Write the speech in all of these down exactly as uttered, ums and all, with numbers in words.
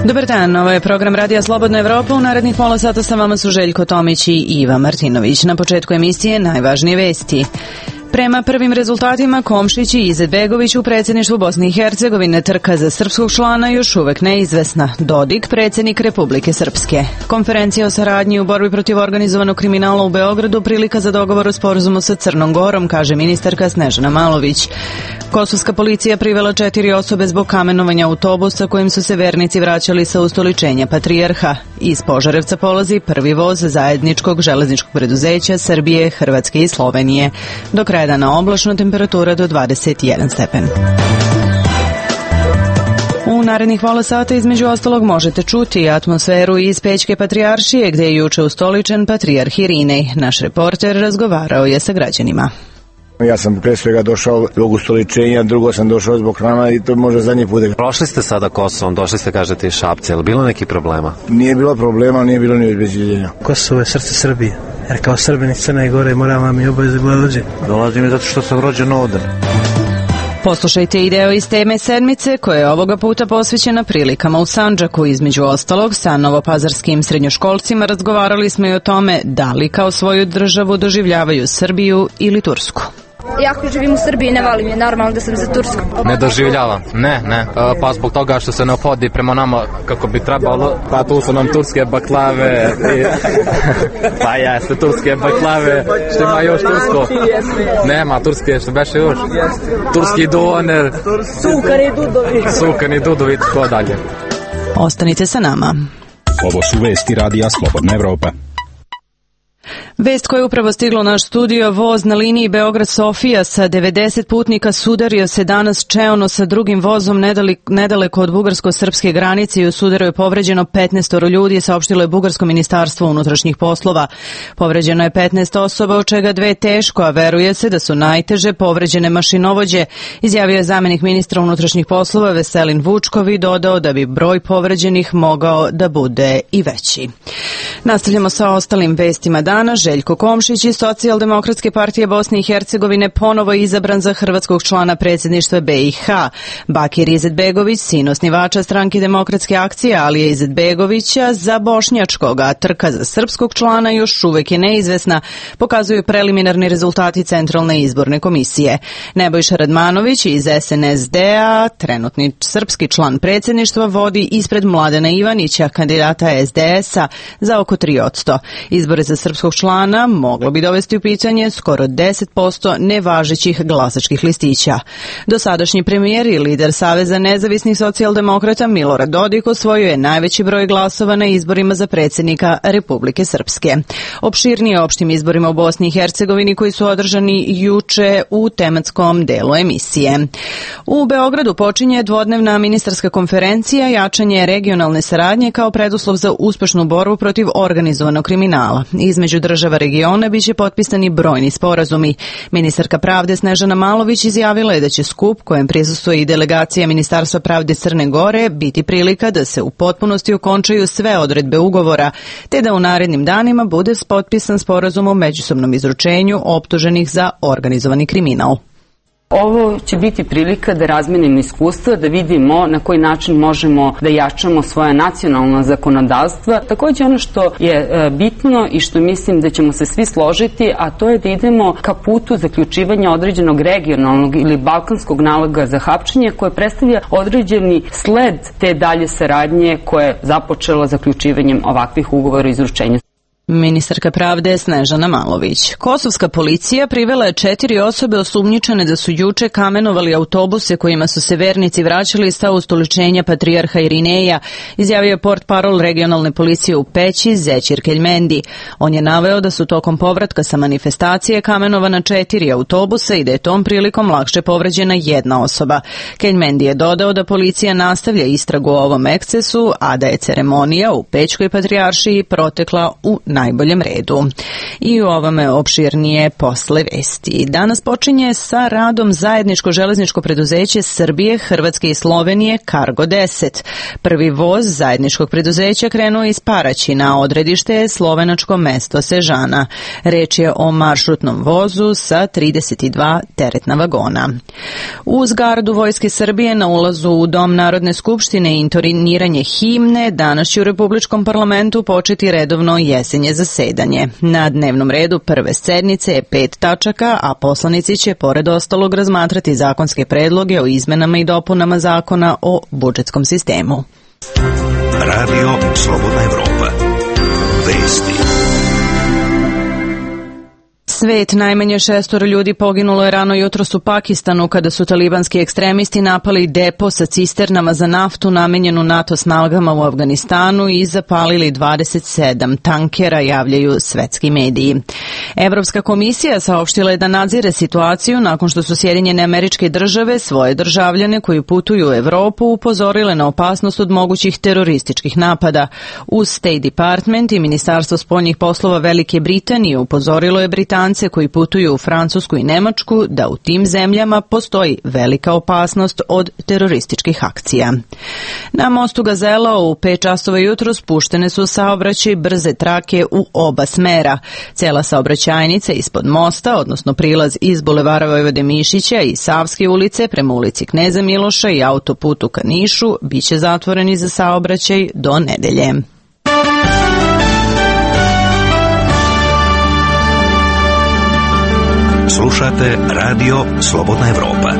Dobar dan, ovo je program Radija Slobodna Evropa. U narednih pola sata sa vama su Željko Tomić i Iva Martinović. Na početku emisije najvažnije vesti. Prema prvim rezultatima, Komšić i Izetbegović u predsjedništvu Bosne i Hercegovine, trka za srpskog člana još uvek neizvesna. Dodik, predsjednik Republike Srpske. Konferencija o saradnji u borbi protiv organizovanog kriminala u Beogradu, prilika za dogovor o sporazumu sa Crnom Gorom, kaže ministarka Snežana Malović. Kosovska policija privela četiri osobe zbog kamenovanja autobusa kojim su se vernici vraćali sa ustoličenja Patrijarha. Iz Požarevca polazi prvi voz zajedničkog železničkog preduzeća Srbije, Hrvatske i Slovenije. Do kraja dana oblačno, temperatura do dvadeset jedan stepen. U narednih pola sata između ostalog možete čuti atmosferu iz Pećke patrijaršije gdje je juče ustoličen Patrijarh Irinej. Naš reporter razgovarao je sa građanima. Ja sam pre svega došao zbog ustoličenja, drugo sam došao zbog hrana i to može zadnji put. Prošli ste sada Kosovom, došli ste, kažete, iz Šapca, je li bilo neki problema? Nije bilo problema, nije bilo ni obezbeđenja. Kosovo je srce Srbije, jer kao Srbin iz Crne Gore moram vam i obaveze dođe. Dolazim zato što sam rođen ovdje. Poslušajte i deo iz teme sedmice koja je ovoga puta posvećena prilikama u Sandžaku. Između ostalog, sa novopazarskim srednjoškolcima razgovarali smo i o tome da li kao svoju državu doživljavaju Srbiju ili Tursku. Ja ako živim u Srbiji ne volim je, normalno da sam za Tursku. Ne doživljavam, ne, ne, pa zbog toga što se ne opodi prema nama kako bi trebalo, pa tu su nam turske baklave, i... pa jeste, turske baklave, što ima još tursko? Nema turske, što beše još? Turski doner, Sukani dudovi, Sukani dudovi, tako dalje. Ostanite sa nama. Ovo su vesti Radija Slobodna Evropa. Vest koja je upravo stigla u naš studio, voz na liniji Beograd-Sofija sa devedeset putnika sudario se danas čeono sa drugim vozom nedaleko od bugarsko-srpske granice i u sudaru je povređeno petnaest ljudi, saopštilo je Bugarsko ministarstvo unutrašnjih poslova. Povređeno je petnaest osoba, od čega dve teško, a veruje se da su najteže povređene mašinovođe, izjavio je zamenik ministra unutrašnjih poslova Veselin Vučkov i dodao da bi broj povređenih mogao da bude i veći. Nastavljamo sa ostalim vestima dana. Željko Komšić iz Socijaldemokratske partije Bosne i Hercegovine ponovo je izabran za hrvatskog člana predsjedništva B i H. Bakir Izetbegović, sin osnivača stranke Demokratske akcije Alije Izetbegovića, za bošnjačkog, a trka za srpskog člana još uvek je neizvesna, pokazuju preliminarni rezultati Centralne izborne komisije. Nebojša Radmanović iz S N S D-a, trenutni srpski član predsjedništva, vodi ispred Mladena Ivanića, kandidata S D S-a, za oko tri posto. Izbore za srpskog člana moglo bi dovesti u pitanje skoro deset posto nevažećih glasačkih listića. Dosadašnji premijer i lider Saveza nezavisnih socijaldemokrata Milorad Dodik osvojio je najveći broj glasova na izborima za predsjednika Republike Srpske. Opširnije o opštim izborima u Bosni i Hercegovini koji su održani juče u tematskom delu emisije. U Beogradu počinje dvodnevna ministarska konferencija jačanje regionalne saradnje kao preduslov za uspešnu borbu protiv organizovanog kriminala. Između država regiona biće potpisani brojni sporazumi. Ministarka pravde Snežana Malović izjavila je da će skup, kojem prisustvuje i delegacija Ministarstva pravde Crne Gore, biti prilika da se u potpunosti okončaju sve odredbe ugovora, te da u narednim danima bude potpisan sporazum o međusobnom izručenju optuženih za organizovani kriminal. Ovo će biti prilika da razmenimo iskustva, da vidimo na koji način možemo da jačamo svoja nacionalna zakonodavstva. Također ono što je bitno i što mislim da ćemo se svi složiti, a to je da idemo ka putu zaključivanja određenog regionalnog ili balkanskog naloga za hapšenje koje predstavlja određeni sled te dalje saradnje koje je započelo zaključivanjem ovakvih ugovora o izručenju. Ministarka pravde Snežana Malović. Kosovska policija privela je četiri osobe osumnjičene da su juče kamenovali autobuse kojima su se vernici vraćali sa ustoličenja Patrijarha Irineja, izjavio je portparol regionalne policije u Peći Zećir Keljmendi. On je naveo da su tokom povratka sa manifestacije kamenovana četiri autobusa i da je tom prilikom lakše povređena jedna osoba. Keljmendi je dodao da policija nastavlja istragu o ovom ekscesu, a da je ceremonija u Pećkoj patrijaršiji protekla u najboljem redu. I u ovome opširnije posle vesti. Danas počinje sa radom zajedničko železničko preduzeće Srbije, Hrvatske i Slovenije Cargo deset. Prvi voz zajedničkog preduzeća krenuo iz Paraćina, odredište je slovenačko mesto Sežana. Reč je o maršrutnom vozu sa trideset dva teretna vagona. Uz gardu Vojske Srbije na ulazu u Dom Narodne skupštine i intoniranje himne, danas će u Republičkom parlamentu početi redovno jesenje zasedanje. Na dnevnom redu prve sednice je pet tačaka, a poslanici će pored ostalog razmatrati zakonske predloge o izmenama i dopunama zakona o budžetskom sistemu. Radio Slobodna Evropa. Vesti. Svet, najmanje šestoro ljudi poginulo je rano jutros u Pakistanu kada su talibanski ekstremisti napali depo sa cisternama za naftu namenjenu NATO snagama u Afganistanu i zapalili dvadeset sedam tankera, javljaju svetski mediji. Evropska komisija saopštila je da nadzire situaciju nakon što su Sjedinjene Američke Države svoje državljane koji putuju u Evropu upozorile na opasnost od mogućih terorističkih napada. Uz State Department i Ministarstvo spoljnih poslova Velike Britanije upozorilo je Britance koji putuju u Francusku i Nemačku da u tim zemljama postoji velika opasnost od terorističkih akcija. Na mostu Gazela u pet časova jutro spuštene su saobraćaj brze trake u oba smera. Cela saobraćajnica ispod mosta, odnosno prilaz iz bulevara Vojvode Mišića i Savske ulice prema ulici Kneza Miloša i autoputu ka Nišu, biće zatvoreni za saobraćaj do nedelje. Slušate Radio Slobodna Evropa.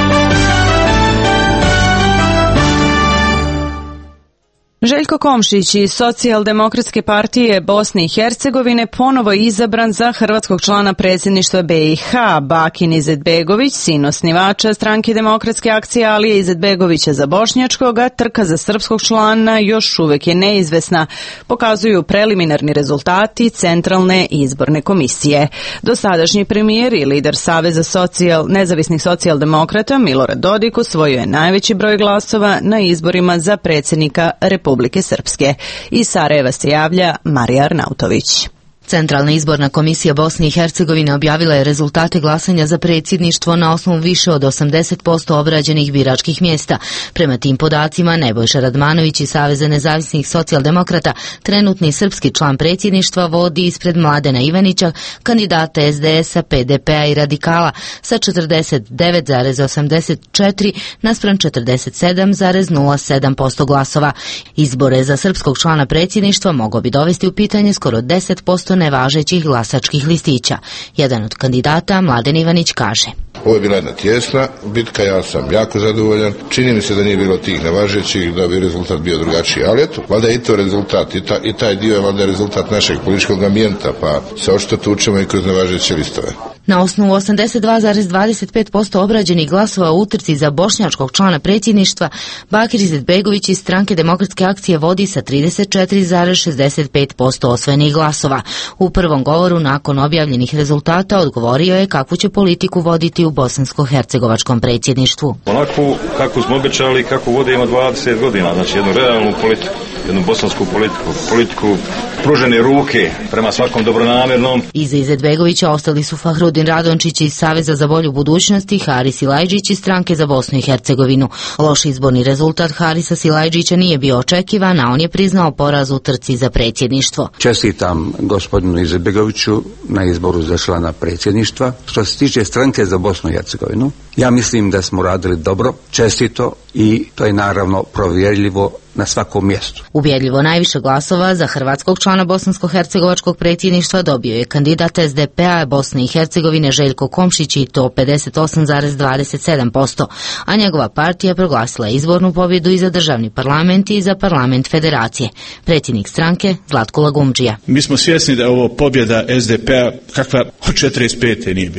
Željko Komšić iz Socijaldemokratske partije Bosne i Hercegovine ponovo je izabran za hrvatskog člana predsjedništva be i ha. Bakin Izetbegović, sin osnivača stranke Demokratske akcije Alije Izetbegovića za bošnjačkog, a trka za srpskog člana još uvek je neizvesna, pokazuju preliminarni rezultati Centralne izborne komisije. Dosadašnji premijer i lider Saveza socijal, nezavisnih socijaldemokrata Milorad Dodik osvojio je najveći broj glasova na izborima za predsjednika Republike Republike Srpske. Iz Sarajeva se javlja Marija Arnautović. Centralna izborna komisija Bosne i Hercegovine objavila je rezultate glasanja za predsjedništvo na osnovu više od osamdeset posto obrađenih biračkih mjesta. Prema tim podacima, Nebojša Radmanović iz Saveza nezavisnih socijaldemokrata, trenutni srpski član predsjedništva, vodi ispred Mladena Ivanića, kandidata es de es a, pe de pe a i Radikala sa četrdeset devet zarez osamdeset četiri naspram četrdeset sedam zarez nula sedam posto glasova. Izbore za srpskog člana predsjedništva mogao bi dovesti u pitanje skoro deset posto nevažećih glasačkih listića. Jedan od kandidata, Mladen Ivanić, kaže: Ovo je bila jedna tjesna bitka, ja sam jako zadovoljan. Čini mi se da nije bilo tih nevažećih, da bi rezultat bio drugačiji. Ali eto, valjda je i to rezultat, i, ta, i taj dio je valjda rezultat našeg političkog ambijenta, pa se očito tučemo i kroz nevažeće listove. Na osnovu osamdeset dva zarez dvadeset pet posto obrađenih glasova u utrci za bošnjačkog člana predsjedništva, Bakir Izetbegović iz stranke Demokratske akcije vodi sa trideset četiri zarez šezdeset pet posto osvojenih glasova. U prvom govoru nakon objavljenih rezultata odgovorio je kakvu će politiku voditi u bosansko-hercegovačkom predsjedništvu. Onako kako smo obećali, kako vodimo dvadeset godina, znači jednu realnu politiku, jednu bosansku politiku, politiku pružene ruke prema svakom dobronamjernom. Iza Izetbegovića ostali su Fahrudin Radončić iz Saveza za bolju budućnost i Haris Silajđić iz stranke za Bosnu i Hercegovinu. Loš izborni rezultat Harisa Silajđića nije bio očekivan, a on je priznao poraz u trci za predsjedništvo. Čestitam gospodinu Izetbegoviću na izboru za člana predsjedništva. Što se tiče stranke za Bosnu i Hercegovinu, ja mislim da smo radili dobro, čestito i to je naravno provjerljivo na svakom mjestu. Ubjedljivo najviše glasova za hrvatskog člana bosansko-hercegovačkog predsjedništva dobio je kandidat es de pe a Bosne i Hercegovine Željko Komšić i to pedeset osam zarez dvadeset sedam posto, a njegova partija proglasila izbornu pobjedu i za državni parlament i za parlament federacije. Predsjednik stranke Zlatko Lagumdžija. Mi smo svjesni da je ovo pobjeda es de pe a kakva od četrdeset pete nije bila.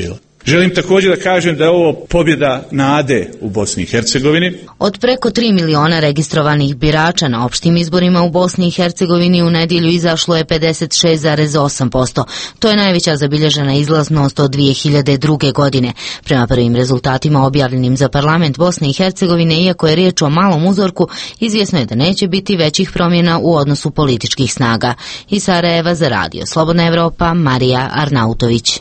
Želim također da kažem da je ovo pobjeda nade u Bosni i Hercegovini. Od preko tri miliona registrovanih birača na opštim izborima u Bosni i Hercegovini u nedjelju izašlo je pedeset šest zarez osam posto. To je najveća zabilježena izlaznost od dvije hiljade druge. godine. Prema prvim rezultatima objavljenim za parlament Bosne i Hercegovine, iako je riječ o malom uzorku, izvjesno je da neće biti većih promjena u odnosu političkih snaga. Iz Sarajeva za radio Slobodna Evropa, Marija Arnautović.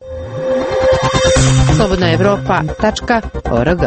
slobodna evropa tačka org.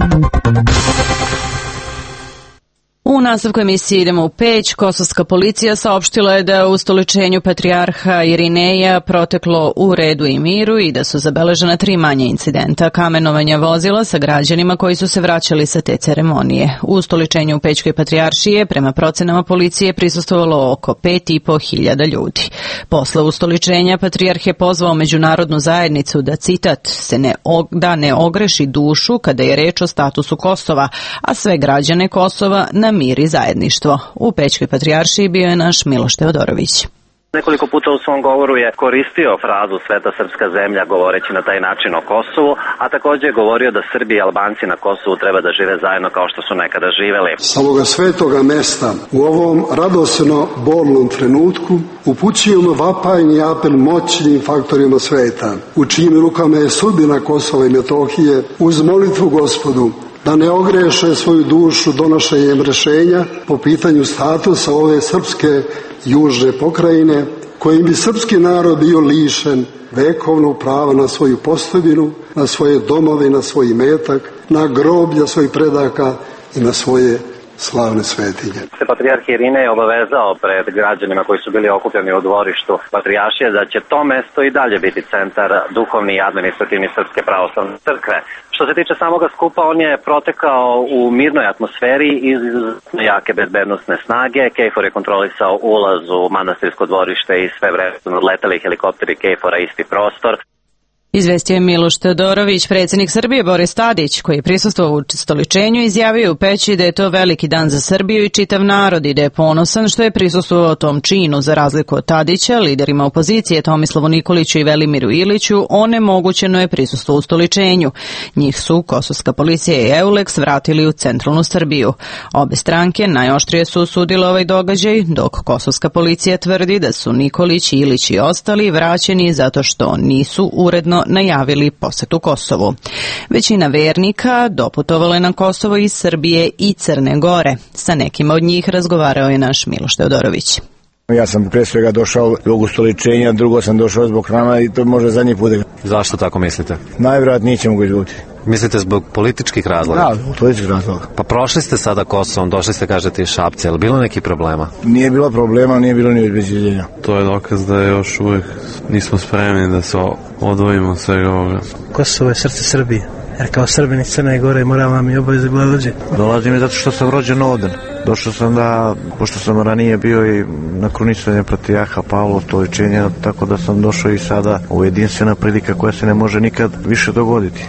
U nastavku emisije idemo u Peć. Kosovska policija saopštila je da u ustoličenju patrijarha Irineja proteklo u redu i miru i da su zabeležena tri manje incidenta kamenovanja vozila sa građanima koji su se vraćali sa te ceremonije. U ustoličenju u Pećkoj patrijaršije prema procenama policije prisustvovalo oko pet i po hiljada ljudi. Posle ustoličenja patrijarh je pozvao međunarodnu zajednicu da, citat, se ne, da ne ogreši dušu kada je reč o statusu Kosova, a sve građane Kosova na mir i zajedništvo. U Pećkoj patrijaršiji bio je naš Miloš Teodorović. Nekoliko puta u svom govoru je koristio frazu Sveta srpska zemlja govoreći na taj način o Kosovu, a također je govorio da Srbi i Albanci na Kosovu treba da žive zajedno kao što su nekada živeli. Sa ovoga svetoga mesta u ovom radosno bolnom trenutku upućujemo vapajni apel moćnim faktorima sveta, u čijim rukama je sudbina Kosova i Metohije, uz molitvu Gospodu da ne ogreše svoju dušu donošenjem rješenja po pitanju statusa ove srpske južne pokrajine, kojim bi srpski narod bio lišen vekovnog prava na svoju postojbinu, na svoje domove, na svoj imetak, na groblja svojih predaka i na svoje slavne svetinje. Se patrijarh Irine je obavezao pred građanima koji su bili okupljeni u dvorištu patrijaršije da će to mesto i dalje biti centar duhovni i administrativni Srpske pravoslavne crkve. Što se tiče samoga skupa, on je protekao u mirnoj atmosferi iz jake bezbednosne snage. KFOR je kontrolisao ulaz u manastirsko dvorište i sve vreme su nadleteli helikopteri KFOR-a isti prostor. Izvestio je Miloš Teodorović. Predsjednik Srbije Boris Tadić, koji je prisustvovao u ustoličenju, izjavio u Peći da je to veliki dan za Srbiju i čitav narod i da je ponosan što je prisustvovao tom činu. Za razliku od Tadića, liderima opozicije Tomislavu Nikoliću i Velimiru Iliću onemogućeno je prisustvo u ustoličenju. Njih su kosovska policija i Euleks vratili u centralnu Srbiju. Obe stranke najoštrije su osudile ovaj događaj, dok kosovska policija tvrdi da su Nikolić, Ilić i ostali vraćeni zato što nisu uredno najavili posetu Kosovu. Većina vernika doputovala je na Kosovo iz Srbije i Crne Gore. Sa nekima od njih razgovarao je naš Miloš Teodorović. Ja sam pre svega došao zbog ustoličenja, drugo sam došao zbog hrama i to može zadnji put. Zašto tako mislite? Najvjerojatnije ćemo ga izvuti. Mislite zbog političkih razloga? Da, zbog političkih razloga. Pa prošli ste sada Kosovom, došli ste, kažete, iz Šapca, je li bilo neki problema? Nije bilo problema, nije bilo ni obezbeđenja. To je dokaz da još uvijek nismo spremni da se odvojimo od svega ovoga. Kosovo je srce Srbije, jer kao Srbin iz Crne Gore moram vam i obaveze da dođe. Dolazim je zato što sam rođen ovdje. Došao sam da, pošto sam ranije bio i na krunisanje patrijarha Pavla ustoličenja, tako da sam došao i sada u jedinstvena prilika koja se ne može nikad više dogoditi.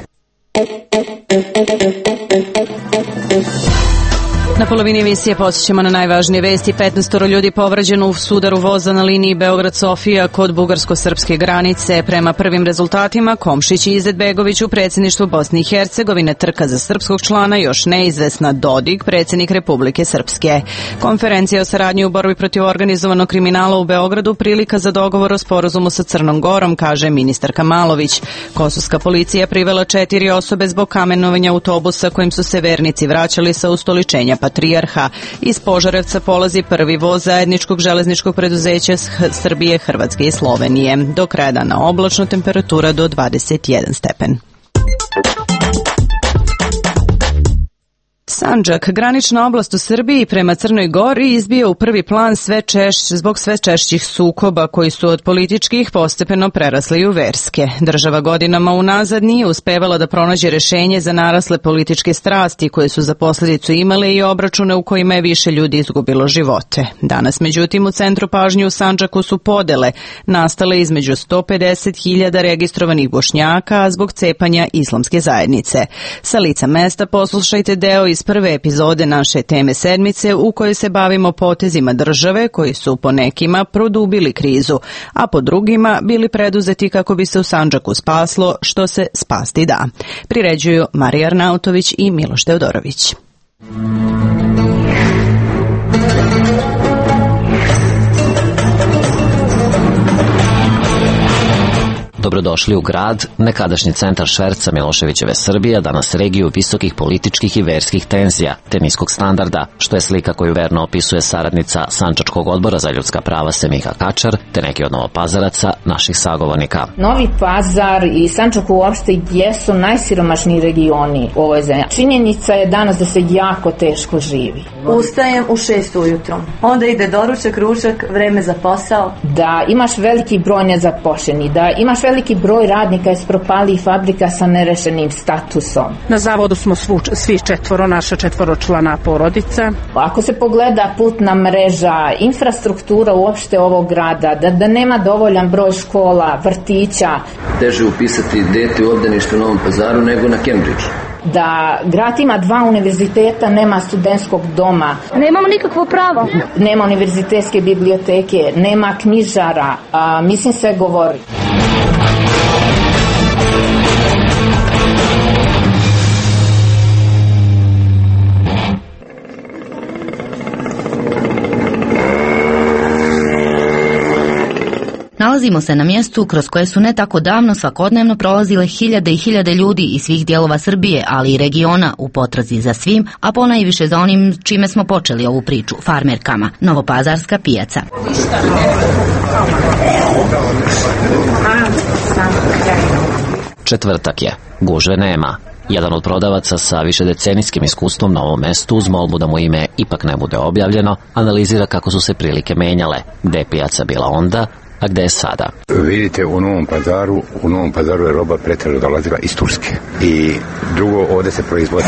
Na polovini emisije posjećamo na najvažnije vesti. petnaestoro ljudi povređeno u sudaru voza na liniji Beograd-Sofija kod bugarsko-srpske granice. Prema prvim rezultatima, Komšić i Izetbegović u predsjedništvu Bosne i Hercegovine, trka za srpskog člana još neizvesna. Dodik, predsjednik Republike Srpske. Konferencija o saradnji u borbi protiv organizovanog kriminala u Beogradu prilika za dogovor o sporazumu sa Crnom Gorom, kaže ministarka Malović. Kosovska policija privela četiri osobe zbog kamenovanja autobusa kojim su se vernici vraćali sa ustoličenja patrijarha. Iz Požarevca polazi prvi voz zajedničkog železničkog preduzeća Srbije, Hrvatske i Slovenije. Do kraja dana oblačno, temperatura do dvadeset jedan stepen. Sandžak, granična oblast u Srbiji prema Crnoj Gori, izbija u prvi plan sve češ, zbog sve češćih sukoba koji su od političkih postepeno prerasli u verske. Država godinama unazad nije uspevala da pronađe rješenje za narasle političke strasti koje su za posljedicu imale i obračune u kojima je više ljudi izgubilo živote. Danas, međutim, u centru pažnje u Sandžaku su podele, nastale između sto pedeset hiljada registrovanih Bošnjaka zbog cepanja islamske zajednice. Sa lica mesta poslušajte deo iz prve prve epizode naše teme sedmice u kojoj se bavimo potezima države koji su po nekima produbili krizu, a po drugima bili preduzeti kako bi se u Sandžaku spaslo što se spasti da. Priređuju Marija Arnautović i Miloš Teodorović. Dobrodošli u grad, nekadašnji centar šverca Miloševićeve Srbije, danas regiju visokih političkih i verskih tenzija, te niskog standarda, što je slika koju verno opisuje saradnica Sandžačkog odbora za ljudska prava Semika Kačar, te neki od Novopazaraca, naših sagovornika. Novi Pazar i Sandžak uopšte jesu najsiromašniji regioni u ovoj zemlji. Činjenica je danas da se jako teško živi. Ustajem u šest ujutro, onda ide doručak, ručak, vreme za posao. Da imaš veliki broj nezapošljenih, da imaš veliki veliki broj radnika iz propalih fabrika sa nerešenim statusom. Na zavodu smo svu, svi četvoro, naša četvoročlana porodica. Ako se pogleda putna mreža, infrastruktura uopšte ovog grada, da, da nema dovoljan broj škola, vrtića. Teže upisati dete u obdanište u Novom Pazaru nego na Cambridge. Da grad ima dva univerziteta, nema studentskog doma. Nemamo nikakvo pravo. Nema univerzitetske biblioteke, nema knjižara, a, mislim sve govori. Nalazimo se na mjestu kroz koje su ne tako davno svakodnevno prolazile hiljade i hiljade ljudi iz svih dijelova Srbije, ali i regiona u potrazi za svim, a ponajviše za onim čime smo počeli ovu priču, farmerkama, Novopazarska pijaca. Četvrtak je, gužve nema. Jedan od prodavaca sa višedecenijskim iskustvom na ovom mestu, uz molbu da mu ime ipak ne bude objavljeno, analizira kako su se prilike menjale, gde je pijaca bila onda, a gde je sada. Vidite, u Novom Pazaru, u Novom Pazaru je roba pretežno dolazila iz Turske. I drugo, ovde se proizvodi.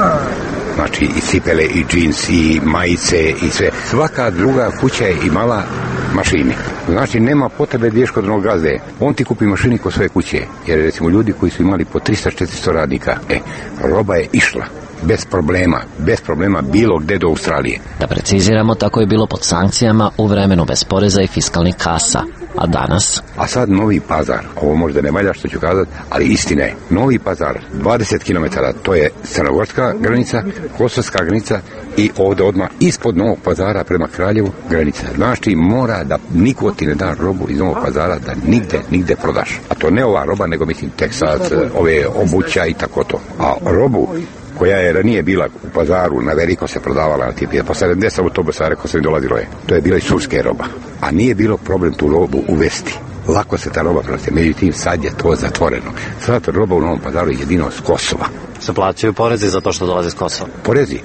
Znači i cipele, i džins, i majice, i sve. Svaka druga kuća je imala mašine. Znači nema potrebe da ideš kod onog gazde. On ti kupi mašini kod svoje kuće. Jer recimo ljudi koji su imali po trista četiristo radnika, e, roba je išla. Bez problema, bez problema bilo gde do Australije. Da preciziramo, tako je bilo pod sankcijama u vremenu bez poreza i fiskalnih kasa. A danas? A sad Novi Pazar, ovo možda ne valja što ću kazati, ali istina je. Novi Pazar, dvadeset kilometara, to je crnogorska granica, kosovska granica i ovdje odmah ispod Novog Pazara prema Kraljevu granica. Znači mora da niko ti ne da robu iz Novog Pazara da nigde, nigde prodaš. A to ne ova roba, nego mislim Teksas, ove obuća i tako to. A robu koja je ranije bila u Pazaru, na veliko se prodavala na tipi, po sedamdeset autobusa, rekao sam i dolazilo je. To je bila iz turske roba. A nije bilo problem tu robu uvesti. Lako se ta roba proste, međutim sad je to zatvoreno. Sad roba u Novom Pazaru je jedino s Kosova. Se plaćaju porezi za to što dolazi s Kosova? Porezi?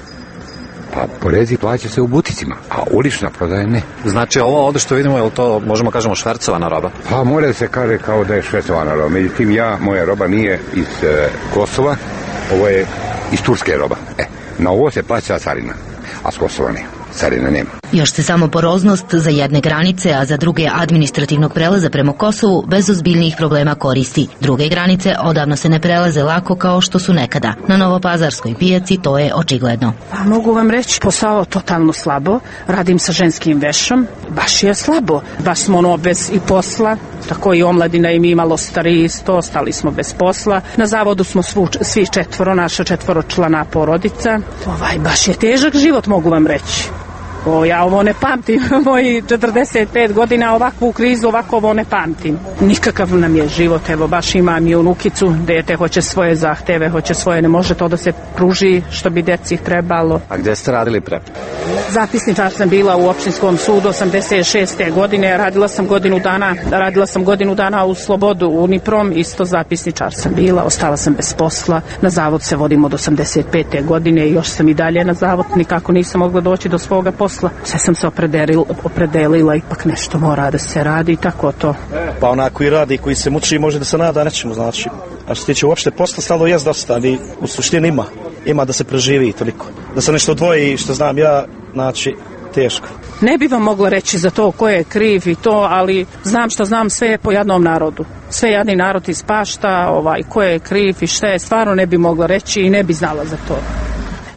Pa porezi plaća se u buticima, a ulična prodaja ne. Znači ovo ovdje što vidimo, je li to, možemo kažemo, švercovana roba? Pa mora da se kaže kao da je švercovana roba. Međutim, ja, moja roba nije iz e, Kosova, ovo je iz turske roba. E, na ovo se plaća carina, a s Kosova ne. Carina nema. Još se samo poroznost za jedne granice, a za druge administrativnog prelaza prema Kosovu bez ozbiljnijih problema koristi. Druge granice odavno se ne prelaze lako kao što su nekada. Na Novopazarskoj pijaci to je očigledno. Pa mogu vam reći, posao totalno slabo. Radim sa ženskim vešom. Baš je slabo. Baš smo ono bez i posla. Tako i omladina im imalo stariji isto, ostali smo bez posla. Na zavodu smo svu, svi četvoro, naša četvoročlana porodica. Ovaj, baš je težak život, mogu vam reći. O, ja ovo ne pamtim, moji četrdeset pet godina ovakvu krizu, ovako ovo ne pamtim. Nikakav nam je život, evo baš imam i unukicu, dete hoće svoje zahteve, hoće svoje, ne može to da se pruži što bi deci trebalo. A gde ste radili pre? Zapisničar sam bila u opštinskom sudu osamdeset šeste godine, radila sam godinu dana, radila sam godinu dana u Slobodu, u Uniprom, isto zapisničar sam bila, ostala sam bez posla, na zavod se vodim od osamdeset pete godine i još sam i dalje na zavod, nikako nisam mogla doći do svoga posla. Sve sam se opredelila, opredelila, ipak nešto mora da se radi i tako to. Pa onako koji radi, koji se muči, može da se nada nečemu, znači. A što se tiče uopšte posla, stalo jest dosta, ali u suštini ima. Ima da se preživi toliko. Da se nešto odvoji, što znam ja, znači, teško. Ne bi vam mogla reći za to ko je kriv i to, ali znam što znam, sve je po jednom narodu. Sve jadni narod ispašta, ovaj, ko je kriv i šta je, stvarno ne bi mogla reći i ne bi znala za to.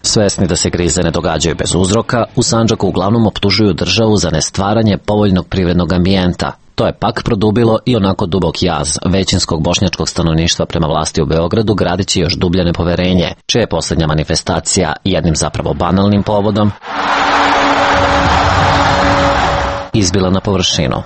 Svesni da se krize ne događaju bez uzroka, u Sandžaku uglavnom optužuju državu za nestvaranje povoljnog privrednog ambijenta. To je pak produbilo i onako dubok jaz većinskog bošnjačkog stanovništva prema vlasti u Beogradu, gradeći još dublje nepoverenje, čija je posljednja manifestacija jednim zapravo banalnim povodom izbila na površinu.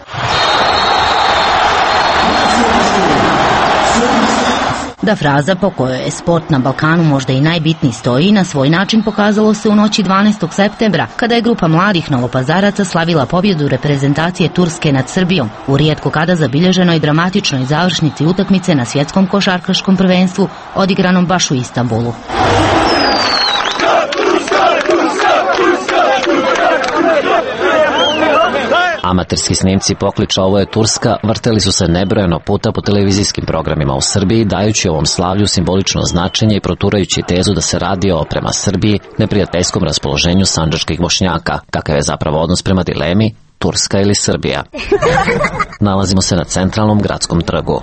Da fraza po kojoj je sport na Balkanu možda i najbitniji stoji, na svoj način pokazalo se u noći dvanaestog septembra, kada je grupa mladih Novopazaraca slavila pobjedu reprezentacije Turske nad Srbijom u rijetko kada zabilježenoj dramatičnoj završnici utakmice na svjetskom košarkaškom prvenstvu odigranom baš u Istanbulu. Amaterski snimci pokliča "Ovo je Turska" vrteli su se nebrojeno puta po televizijskim programima u Srbiji, dajući ovom slavlju simbolično značenje i proturajući tezu da se radi o, prema Srbiji, neprijateljskom raspoloženju sandžačkih Bošnjaka, kakav je zapravo odnos prema dilemi Turska ili Srbija. Nalazimo se na centralnom gradskom trgu.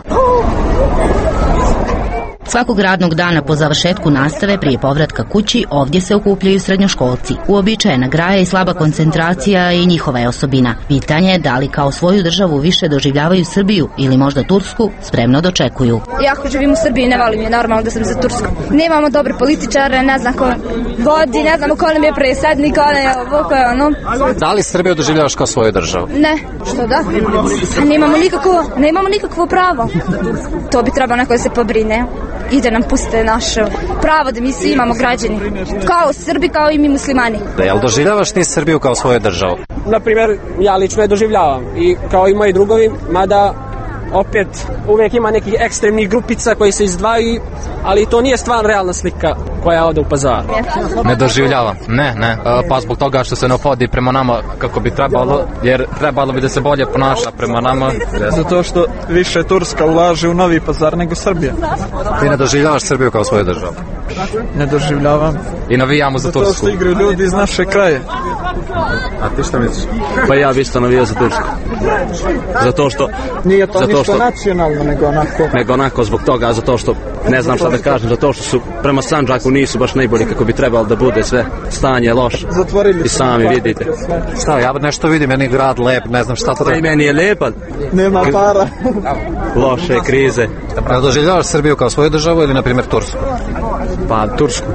Svakog radnog dana po završetku nastave prije povratka kući ovdje se okupljaju srednjoškolci. Uobičajena graja i slaba koncentracija i njihova je osobina. Pitanje je da li kao svoju državu više doživljavaju Srbiju ili možda Tursku spremno dočekuju. Ja ako živim u Srbiji ne volim je normalno da sam za Tursku. Nemamo dobre političare, ne znam ko vodi, ne znamo ko nam je predsjednik, ko je ovo, ko je ono. Da li Srbiju doživljavaš kao svoju državu? Ne, što da? Nemamo nikakvo, nemamo nikakvo pravo. To bi trebalo neko da se pobrine i da nam puste naše pravo da mi svi imamo građani. Kao Srbi, kao i mi muslimani. Da, jel doživljavaš ti Srbiju kao svoju državu? Naprimjer, ja lično je doživljavam i kao i moji drugovi, mada opet uvijek ima nekih ekstremnih grupica koji se izdvaju, ali to nije stvarno realna slika koja je ovdje u Pazaru. Ne doživljavam, ne, ne, pa zbog toga što se ne opodi prema nama kako bi trebalo, jer trebalo bi da se bolje ponaša prema nama. Zato što više Turska ulaže u Novi Pazar nego Srbija. Ti ne doživljavaš Srbiju kao svoju državu? Ne doživljavam. I navijamo za Tursku. Zato što igraju ljudi iz naše kraje. A ti šta misliš? Pa ja bi isto navijao za Tursku. Zato što... Nije to zato ništa što, nacionalno, nego onako... Nego onako zbog toga, zato što, ne znam šta da kažem, zato što su prema Sandžaku nisu baš najbolji kako bi trebalo da bude, sve stanje je loše. Zatvorili i sami vidite. Šta, ja nešto vidim, meni je grad lep, ne znam šta to da... I meni je lepan. Nema para. Loše krize. Da doživljavaš Srbiju kao svoju državu ili, na primjer, Tursku? Pa, Tursku.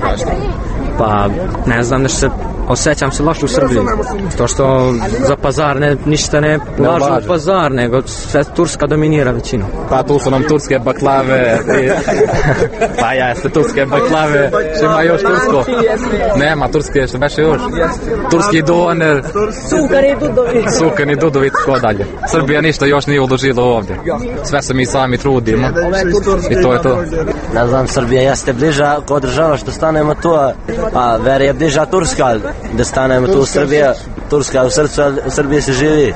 Pa, ne znam, nešto se... Osjećam se loše u Srbiji. To što za Pazar ne, ništa ne ulažu u Pazar, nego sve Turska dominira većinu. Pa tu su nam turske baklave. I... pa jeste, turske baklave. Što ima još tursko? Nema turske, što beše još? Turski doner. Sukani dudovic. Sukani dudovic, ko dalje. Srbija ništa još nije uložila ovdje. Sve se mi sami trudimo. I to je to. Ne znam, Srbija jeste bliža kod država što stanemo tu, a ver je bliža Turska. Da stanemo tu u Srbiji, Turska u srcu, a u Srbiji se živi.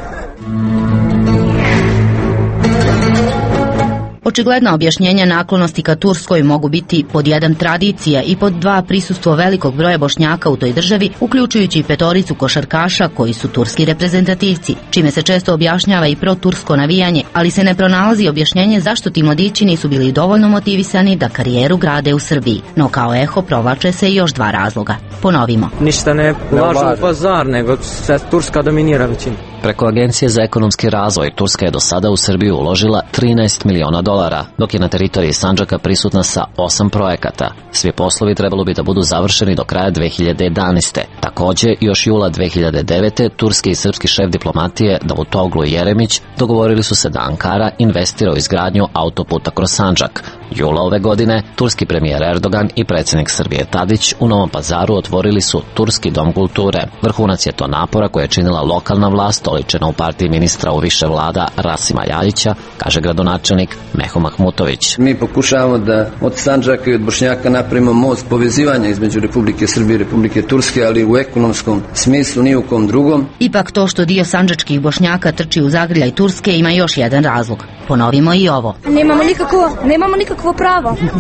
Očigledna objašnjenja naklonosti ka Turskoj mogu biti pod jedan tradicija i pod dva prisustvo velikog broja Bošnjaka u toj državi, uključujući i petoricu košarkaša koji su turski reprezentativci, čime se često objašnjava i protursko navijanje, ali se ne pronalazi objašnjenje zašto ti mladići nisu bili dovoljno motivisani da karijeru grade u Srbiji. No kao eho provlače se i još dva razloga. Ponovimo. Ništa ne ulažu u Pazar, nego sve Turska dominira većinu. Preko Agencije za ekonomski razvoj Turska je do sada u Srbiju uložila trinaest miliona dolara, dok je na teritoriji Sandžaka prisutna sa osam projekata. Svi poslovi trebalo bi da budu završeni do kraja dve hiljade jedanaeste. Također, još jula dve hiljade devete. turski i srpski šef diplomatije Davutoglu i Jeremić dogovorili su se da Ankara investira u izgradnju autoputa kroz Sandžak. Jula ove godine, turski premijer Erdogan i predsjednik Srbije Tadić u Novom Pazaru otvorili su Turski dom kulture. Vrhunac je to napora koje je činila lokalna vlast, oličena u partiji ministra u više vlada Rasima Ljajića, kaže gradonačelnik Meho Mahmutović. Mi pokušavamo da od Sandžaka i od Bošnjaka napravimo most povezivanja između Republike Srbije i Republike Turske, ali u ekonomskom smislu ni u kom drugom. Ipak to što dio sandžačkih Bošnjaka trči u zagrljaj Turske ima još jedan razlog. Ponovimo i ovo. Nemamo nikakvo, nemamo nikakvo pravo.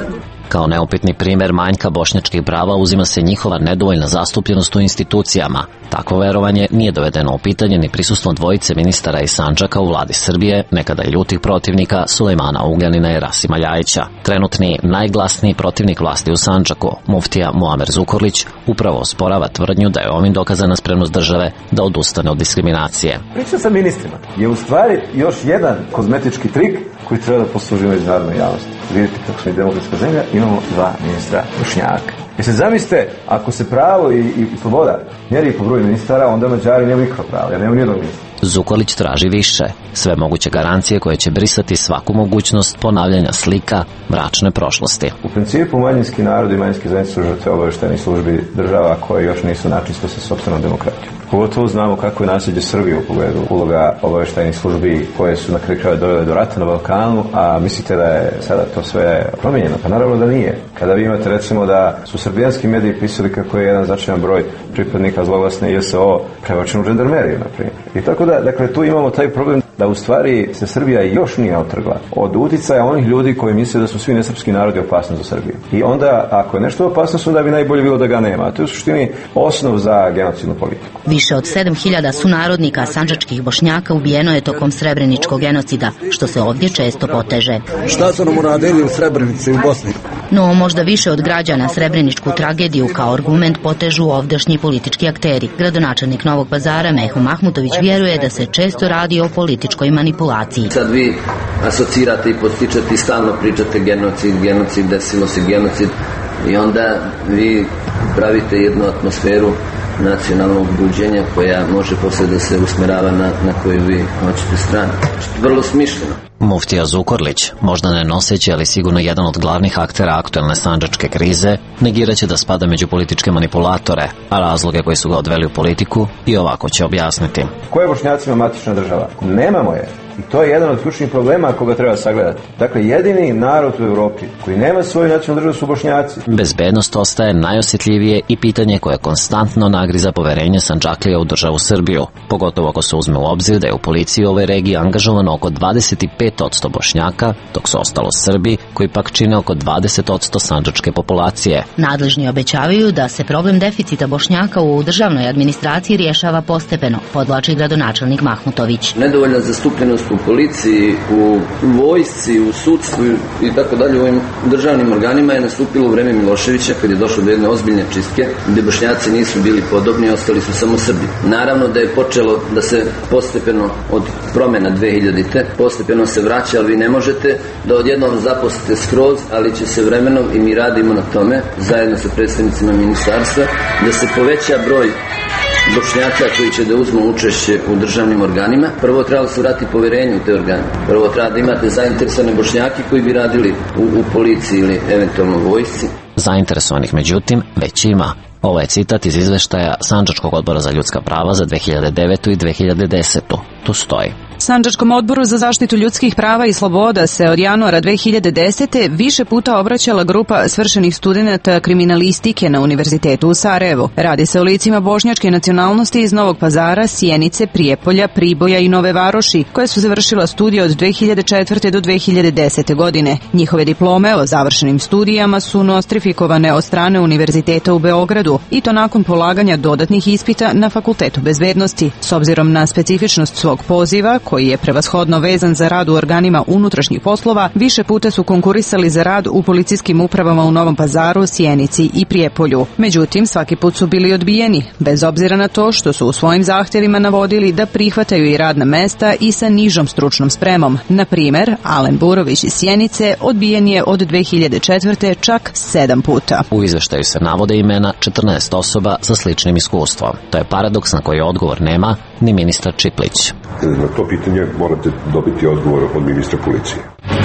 Kao neupitni primer manjka bošnjačkih prava uzima se njihova nedovoljna zastupljenost u institucijama. Takvo verovanje nije dovedeno u pitanje ni prisustvom dvojice ministara iz Sandžaka u vladi Srbije, nekada i ljutih protivnika Sulejmana Ugljanina i Rasima Ljajića. Trenutni najglasniji protivnik vlasti u Sandžaku, muftija Muamer Zukorlić, upravo osporava tvrdnju da je ovim dokazana spremnost države da odustane od diskriminacije. Priča sa ministrima je u stvari još jedan kozmetički trik koji treba da posluži međunarodnoj javnosti. Vidite kako smo i demokratska zemlja, imamo dva ministra Bošnjaka. Jer se zamislite, ako se pravo i, i sloboda mjeri po broju ministara, onda Mađari nemaju nikakva prava, jer nemaju nijednog ministra. Zukorlić traži više, sve moguće garancije koje će brisati svaku mogućnost ponavljanja slika mračne prošlosti. U principu manjinski narod i manjinske zajednice su žrtve obavještajnih službi država koje još nisu načisto sa sopstvenom demokratijom. Pogotovo znamo kako je nasljeđe Srbije u pogledu uloga obavještajnih službi koje su na kraju krajeva dovele do rata na Balkanu, a mislite da je sada to sve promijenjeno? Pa naravno da nije. Kada vi imate recimo da su srbijanski mediji pisali kako je jedan značajan broj pripadnika zloglasne J S O prebačen u žandarmeriju, na primjer. I tako da, dakle, tu imamo taj problem da u stvari se Srbija još nije otrgla od uticaja onih ljudi koji misle da su svi nesrpski narodi opasni za Srbiju. I onda, ako je nešto opasnost, onda bi najbolje bilo da ga nema. A to je u suštini osnov za genocidnu politiku. Više od sedam hiljada sunarodnika sandžačkih Bošnjaka ubijeno je tokom Srebreničkog genocida, što se ovdje često poteže. Šta su nam uradili u Srebrenici u Bosni? No, možda više od građana Srebreničku tragediju kao argument potežu ovdašnji politički akteri. Gradonačelnik Novog Pazara Meho Mahmutović vjeruje da se često radi o političkoj manipulaciji. Sad vi asocirate i podstičete i stalno pričate genocid, genocid, desilo se genocid i onda vi pravite jednu atmosferu nacionalnog buđenja koja može posle da se usmerava na, na koju vi hoćete stranu. Vrlo smišljeno. Muftija Zukorlić, možda ne noseći, ali sigurno jedan od glavnih aktera aktuelne sandžačke krize, negiraće da spada među političke manipulatore, a razloge koji su ga odveli u politiku i ovako će objasniti. Koja je Bošnjacima matična država? Nemamo je. I to je jedan od ključnih problema koga treba sagledati. Dakle, jedini narod u Evropi koji nema svoju nacionalnu državu su Bošnjaci. Bezbednost ostaje najosjetljivije i pitanje koje konstantno nagriza poverenje Sandžaklija u državu Srbiju, pogotovo ako se uzme u obzir da je u policiji u ovoj regiji angažovano oko dvadeset pet posto Bošnjaka, dok su ostalo Srbi, koji pak čine oko dvadeset posto sandžačke populacije. Nadležni obećavaju da se problem deficita Bošnjaka u državnoj administraciji rješava postepeno, podvlači gradonačelnik Mahmutović. Nedovoljna zastupljenost u policiji, u vojsci, u sudstvu i tako dalje u ovim državnim organima je nastupilo u vreme Miloševića, kad je došlo do jedne ozbiljne čistke, gdje Bošnjaci nisu bili podobni, ostali su samo Srbi. Naravno da je počelo da se postepeno od promjena dve hiljadite postepeno se vraća, ali vi ne možete da odjednom zaposlite skroz, ali će se vremenom, i mi radimo na tome zajedno sa predstavnicima ministarstva, da se poveća broj Bošnjaka koji će da uzmu učešće u državnim organima. Prvo treba se vratiti poverenju u te organe. Prvo treba da imate zainteresovane Bošnjake koji bi radili u, u policiji ili eventualno vojsci. Zainteresovanih, međutim, već ima. Ovo je citat iz izveštaja Sandžačkog odbora za ljudska prava za dve hiljade devetu i dve hiljade desetu. Tu stoji. Sandžačkom odboru za zaštitu ljudskih prava i sloboda se od januara dve hiljade desete više puta obraćala grupa svršenih studenata kriminalistike na Univerzitetu u Sarajevu. Radi se o licima bošnjačke nacionalnosti iz Novog Pazara, Sjenice, Prijepolja, Priboja i Nove Varoši, koje su završila studije od dve hiljade četvrte do dve hiljade desete godine. Njihove diplome o završenim studijama su nostrifikovane od strane Univerziteta u Beogradu, i to nakon polaganja dodatnih ispita na Fakultetu bezbednosti. S obzirom na specifičnost svog poziva, koji je prevashodno vezan za rad u organima unutrašnjih poslova, više puta su konkurisali za rad u policijskim upravama u Novom Pazaru, Sjenici i Prijepolju. Međutim, svaki put su bili odbijeni, bez obzira na to što su u svojim zahtjevima navodili da prihvataju i radna mesta i sa nižom stručnom spremom. Na primer, Alen Burović iz Sjenice odbijen je od dve hiljade četvrte čak sedam puta. U izveštaju se navode imena četrnaest osoba sa sličnim iskustvom. To je paradoks na koji odgovor nema ni ministar Čiplić. Na to pitanje morate dobiti odgovor od ministra policije.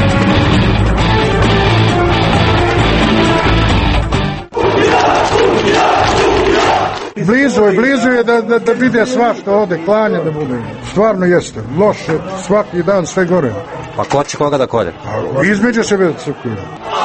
Blizu je, blizu je da, da, da vide sva što ode, klanja da bude. Stvarno jeste, loše, svaki dan sve gore. Pa ko će koga da kolje? Između sebe da se kolje.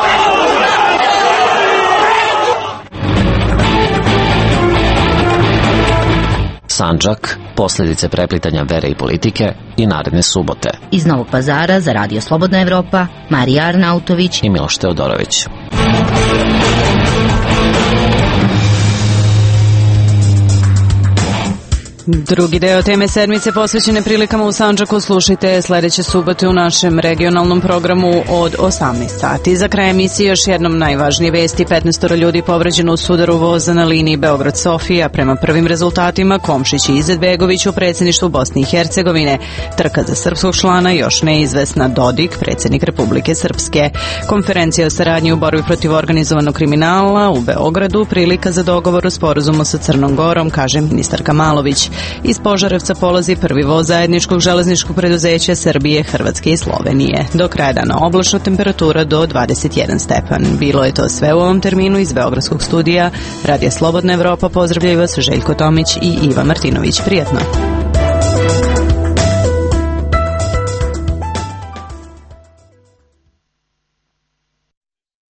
Sandžak, posljedice preplitanja vere i politike i naredne subote. Iz Novog Pazara za Radio Slobodna Evropa, Marija Arnautović i Miloš Teodorović. Drugi deo teme sedmice posvećene prilikama u Sandžaku slušajte sledeće subote u našem regionalnom programu od osamnaest sati. Za kraj emisije još jednom najvažnije vesti. petnaestoro ljudi povređeno u sudaru voza na liniji Beograd-Sofija. Prema prvim rezultatima Komšić i Izetbegović u predsjedništvu Bosne i Hercegovine. Trka za srpskog člana još neizvesna. Dodik, predsjednik Republike Srpske. Konferencija o saradnji u borbi protiv organizovanog kriminala u Beogradu. Prilika za dogovor o sporazumu sa Crnom Gorom, kaže ministarka Malović. Iz Požarevca polazi prvi voz zajedničkog železničkog preduzeća Srbije, Hrvatske i Slovenije. Do kraja dana oblačno, temperatura do dvadeset jedan stepen. Bilo je to sve u ovom terminu iz Beogradskog studija. Radija Slobodna Evropa, pozdravljaju vas Željko Tomić i Iva Martinović. Prijatno.